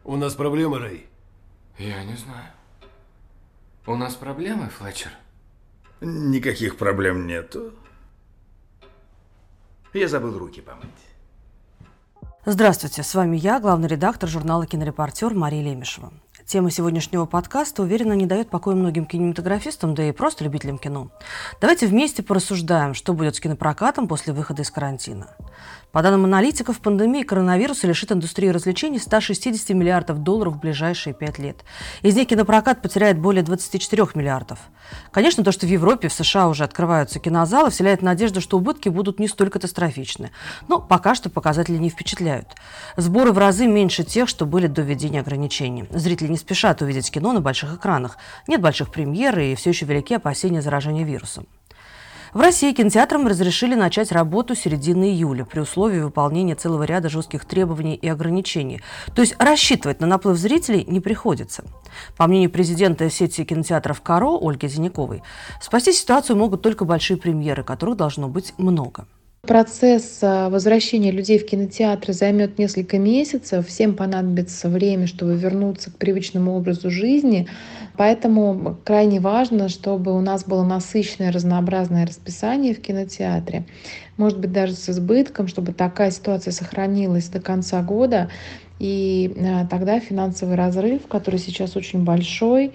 У нас проблемы, Рэй. Я не знаю. У нас проблемы, Флетчер? Никаких проблем нету. Я забыл руки помыть. Здравствуйте, с вами я, главный редактор журнала «Кинорепортер» Мария Лемешева. Тема сегодняшнего подкаста, уверенно, не дает покоя многим кинематографистам, да и просто любителям кино. Давайте вместе порассуждаем, что будет с кинопрокатом после выхода из карантина. По данным аналитиков, пандемия коронавируса лишит индустрию развлечений 160 миллиардов долларов в ближайшие 5 лет. Из них кинопрокат потеряет более 24 миллиардов. Конечно, то, что в Европе, в США уже открываются кинозалы, вселяет надежду, что убытки будут не столь катастрофичны. Но пока что показатели не впечатляют. Сборы в разы меньше тех, что были до введения ограничений. Зрители не спешат увидеть кино на больших экранах. Нет больших премьер и все еще велики опасения заражения вирусом. В России кинотеатрам разрешили начать работу с середины июля при условии выполнения целого ряда жестких требований и ограничений. То есть рассчитывать на наплыв зрителей не приходится. По мнению президента сети кинотеатров «Каро» Ольги Зиняковой, спасти ситуацию могут только большие премьеры, которых должно быть много. Процесс возвращения людей в кинотеатры займет несколько месяцев. Всем понадобится время, чтобы вернуться к привычному образу жизни. Поэтому крайне важно, чтобы у нас было насыщенное, разнообразное расписание в кинотеатре. Может быть, даже с избытком, чтобы такая ситуация сохранилась до конца года. И тогда финансовый разрыв, который сейчас очень большой,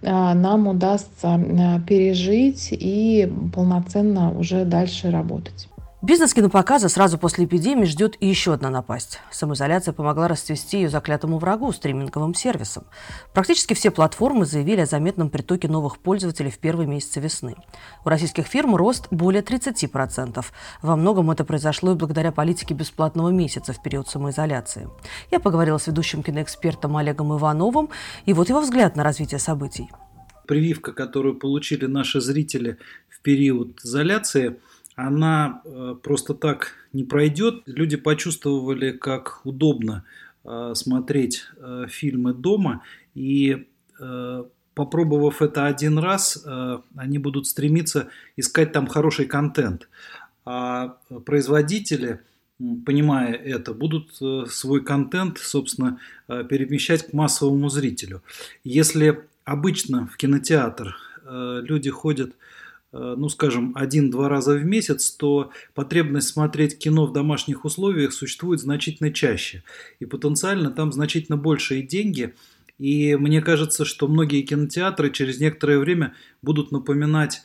нам удастся пережить и полноценно уже дальше работать. Бизнес кинопоказа сразу после эпидемии ждет и еще одна напасть. Самоизоляция помогла расцвести ее заклятому врагу – стриминговым сервисам. Практически все платформы заявили о заметном притоке новых пользователей в первые месяцы весны. У российских фирм рост более 30%. Во многом это произошло и благодаря политике бесплатного месяца в период самоизоляции. Я поговорила с ведущим киноэкспертом Олегом Ивановым, и вот его взгляд на развитие событий. Прививка, которую получили наши зрители в период изоляции – она просто так не пройдет. Люди почувствовали, как удобно смотреть фильмы дома, и попробовав это один раз, они будут стремиться искать там хороший контент. А производители, понимая это, будут свой контент, собственно, перемещать к массовому зрителю. Если обычно в кинотеатр люди ходят, скажем, 1-2 раза в месяц, то потребность смотреть кино в домашних условиях существует значительно чаще. И потенциально там значительно большие деньги. И мне кажется, что многие кинотеатры через некоторое время будут напоминать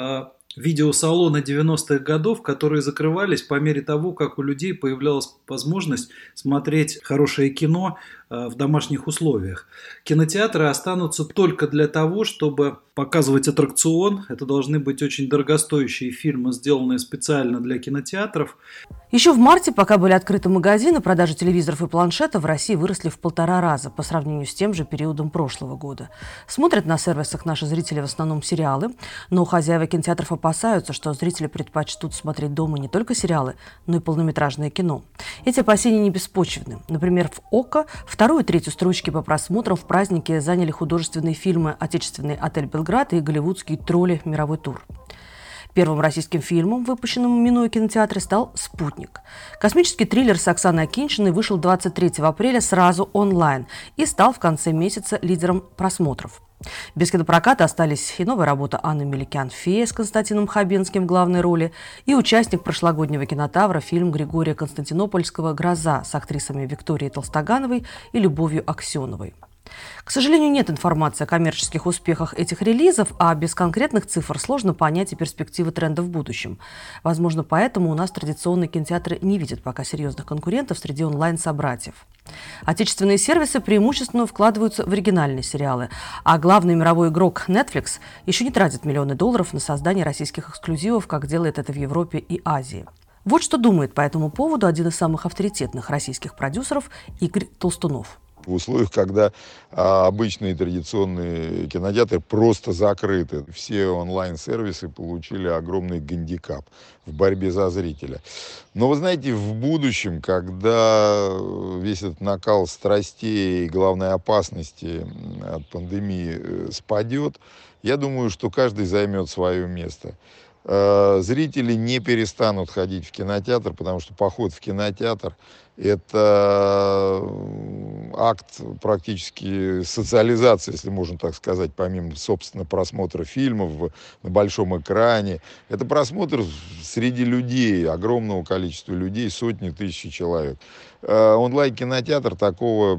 видеосалоны 90-х годов, которые закрывались по мере того, как у людей появлялась возможность смотреть хорошее кино в домашних условиях. Кинотеатры останутся только для того, чтобы показывать аттракцион. Это должны быть очень дорогостоящие фильмы, сделанные специально для кинотеатров. Еще в марте, пока были открыты магазины, продажи телевизоров и планшетов в России выросли в 1,5 раза по сравнению с тем же периодом прошлого года. Смотрят на сервисах наши зрители в основном сериалы, но хозяева кинотеатров опасаются, что зрители предпочтут смотреть дома не только сериалы, но и полнометражное кино. Эти опасения не беспочвенны. Например, в ОККО вторую и третью строчки по просмотрам в празднике заняли художественные фильмы «Отечественный отель Белград» и голливудские «Тролли. Мировой тур». Первым российским фильмом, выпущенным минуя кинотеатры, стал «Спутник». Космический триллер с Оксаной Акиньшиной вышел 23 апреля сразу онлайн и стал в конце месяца лидером просмотров. Без кинопроката остались и новая работа Анны Меликян «Фея» с Константином Хабенским в главной роли, и участник прошлогоднего кинотавра фильм Григория Константинопольского «Гроза» с актрисами Викторией Толстогановой и Любовью Аксеновой. К сожалению, нет информации о коммерческих успехах этих релизов, а без конкретных цифр сложно понять и перспективы тренда в будущем. Возможно, поэтому у нас традиционные кинотеатры не видят пока серьезных конкурентов среди онлайн-собратьев. Отечественные сервисы преимущественно вкладываются в оригинальные сериалы, а главный мировой игрок Netflix еще не тратит миллионы долларов на создание российских эксклюзивов, как делает это в Европе и Азии. Вот что думает по этому поводу один из самых авторитетных российских продюсеров Игорь Толстунов. В условиях, когда обычные традиционные кинотеатры просто закрыты. Все онлайн-сервисы получили огромный гандикап в борьбе за зрителя. Но вы знаете, в будущем, когда весь этот накал страстей и главной опасности от пандемии спадет, я думаю, что каждый займет свое место. Зрители не перестанут ходить в кинотеатр, потому что поход в кинотеатр – это акт практически социализации, если можно так сказать, помимо, собственно, просмотра фильмов на большом экране. Это просмотр среди людей, огромного количества людей, сотни тысяч человек. Онлайн-кинотеатр такого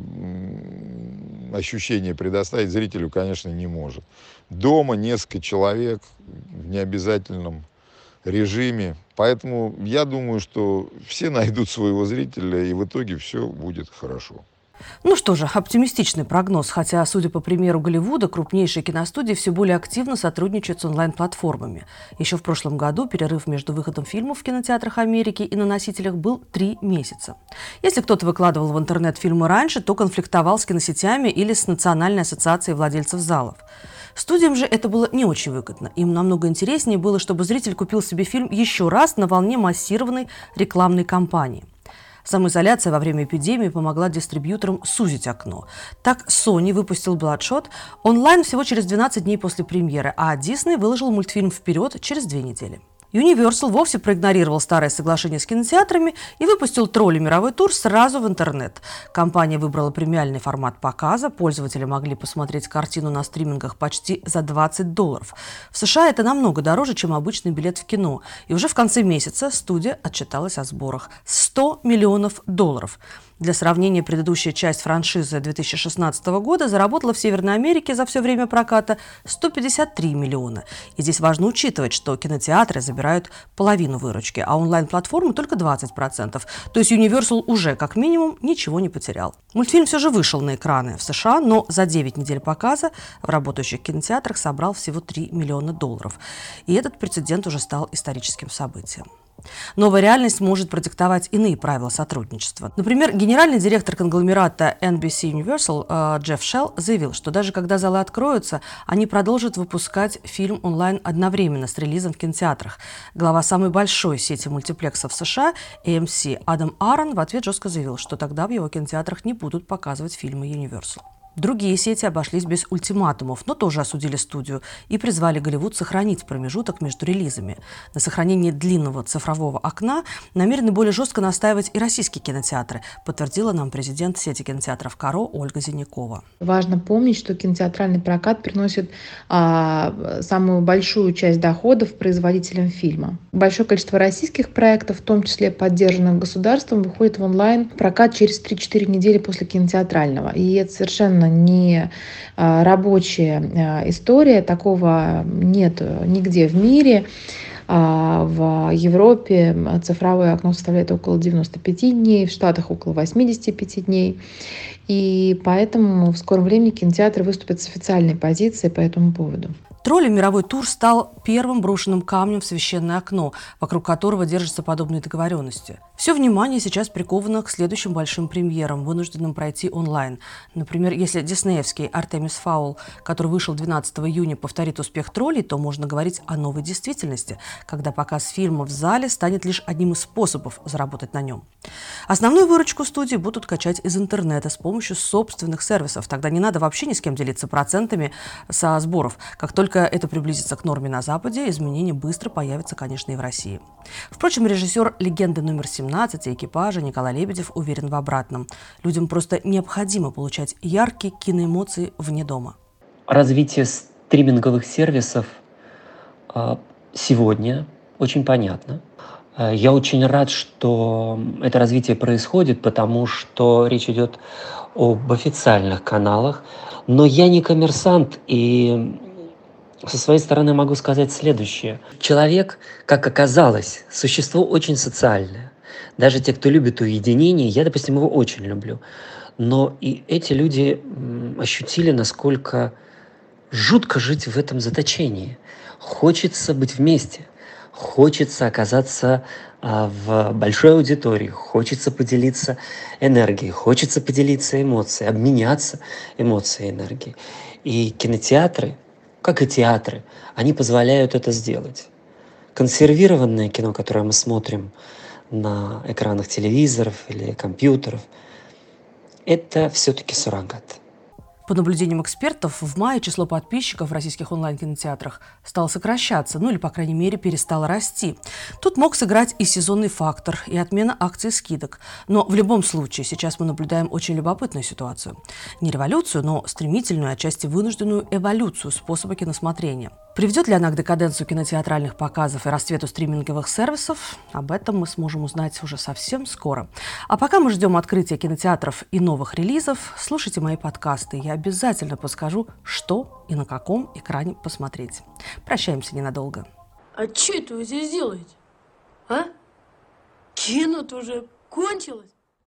ощущения предоставить зрителю, конечно, не может. Дома несколько человек в необязательном режиме. Поэтому я думаю, что все найдут своего зрителя, и в итоге все будет хорошо. Ну что же, оптимистичный прогноз, хотя, судя по примеру Голливуда, крупнейшие киностудии все более активно сотрудничают с онлайн-платформами. Еще в прошлом году перерыв между выходом фильмов в кинотеатрах Америки и на носителях был 3 месяца. Если кто-то выкладывал в интернет фильмы раньше, то конфликтовал с киносетями или с Национальной ассоциацией владельцев залов. Студиям же это было не очень выгодно. Им намного интереснее было, чтобы зритель купил себе фильм еще раз на волне массированной рекламной кампании. Самоизоляция во время эпидемии помогла дистрибьюторам сузить окно. Так, Sony выпустил Bloodshot онлайн всего через 12 дней после премьеры, а Disney выложил мультфильм вперед через 2 недели. Universal вовсе проигнорировал старое соглашение с кинотеатрами и выпустил «Тролли. Мировой тур» сразу в интернет. Компания выбрала премиальный формат показа. Пользователи могли посмотреть картину на стримингах почти за $20. В США это намного дороже, чем обычный билет в кино. И уже в конце месяца студия отчиталась о сборах. $100 миллионов. Для сравнения, предыдущая часть франшизы 2016 года заработала в Северной Америке за все время проката 153 миллиона. И здесь важно учитывать, что кинотеатры забирают половину выручки, а онлайн-платформы только 20%. То есть Universal уже, как минимум, ничего не потерял. Мультфильм все же вышел на экраны в США, но за 9 недель показа в работающих кинотеатрах собрал всего $3 миллиона. И этот прецедент уже стал историческим событием. Новая реальность может продиктовать иные правила сотрудничества. Например, генеральный директор конгломерата NBC Universal Джефф Шелл заявил, что даже когда залы откроются, они продолжат выпускать фильм онлайн одновременно с релизом в кинотеатрах. Глава самой большой сети мультиплексов в США AMC Адам Аарон в ответ жестко заявил, что тогда в его кинотеатрах не будут показывать фильмы Universal. Другие сети обошлись без ультиматумов, но тоже осудили студию и призвали Голливуд сохранить промежуток между релизами. На сохранении длинного цифрового окна намерены более жестко настаивать и российские кинотеатры, подтвердила нам президент сети кинотеатров «Каро» Ольга Зинякова. Важно помнить, что кинотеатральный прокат приносит самую большую часть доходов производителям фильма. Большое количество российских проектов, в том числе поддержанных государством, выходит в онлайн-прокат через 3-4 недели после кинотеатрального. И это совершенно не рабочая история, такого нет нигде в мире. В Европе цифровое окно составляет около 95 дней, в Штатах около 85 дней. И поэтому в скором времени кинотеатры выступят с официальной позицией по этому поводу. «Тролли. Мировой тур» стал первым брошенным камнем в священное окно, вокруг которого держатся подобные договоренности. Все внимание сейчас приковано к следующим большим премьерам, вынужденным пройти онлайн. Например, если диснеевский «Артемис Фаул», который вышел 12 июня, повторит успех «Троллей», то можно говорить о новой действительности, когда показ фильма в зале станет лишь одним из способов заработать на нем. Основную выручку студии будут качать из интернета с помощью собственных сервисов. Тогда не надо вообще ни с кем делиться процентами со сборов. Как только это приблизится к норме на Западе, изменения быстро появятся, конечно, и в России. Впрочем, режиссер «Легенды номер 17» и «Экипажа» Николай Лебедев уверен в обратном. Людям просто необходимо получать яркие киноэмоции вне дома. Развитие стриминговых сервисов сегодня очень понятно. Я очень рад, что это развитие происходит, потому что речь идет об официальных каналах. Но я не коммерсант, и со своей стороны могу сказать следующее. Человек, как оказалось, существо очень социальное. Даже те, кто любит уединение, я, допустим, его очень люблю. Но и эти люди ощутили, насколько жутко жить в этом заточении. Хочется быть вместе. Хочется оказаться в большой аудитории, хочется поделиться энергией, хочется поделиться эмоцией, обменяться эмоцией и энергией. И кинотеатры, как и театры, они позволяют это сделать. Консервированное кино, которое мы смотрим на экранах телевизоров или компьютеров, это все-таки суррогат. По наблюдениям экспертов, в мае число подписчиков в российских онлайн-кинотеатрах стало сокращаться, или, по крайней мере, перестало расти. Тут мог сыграть и сезонный фактор, и отмена акций скидок. Но в любом случае сейчас мы наблюдаем очень любопытную ситуацию. Не революцию, но стремительную, отчасти вынужденную эволюцию способа киносмотрения. Приведет ли она к декаденцию кинотеатральных показов и расцвету стриминговых сервисов? Об этом мы сможем узнать уже совсем скоро. А пока мы ждем открытия кинотеатров и новых релизов, слушайте мои подкасты. Я обязательно подскажу, что и на каком экране посмотреть. Прощаемся ненадолго. А что это вы здесь делаете? А? Кино-то уже кончилось.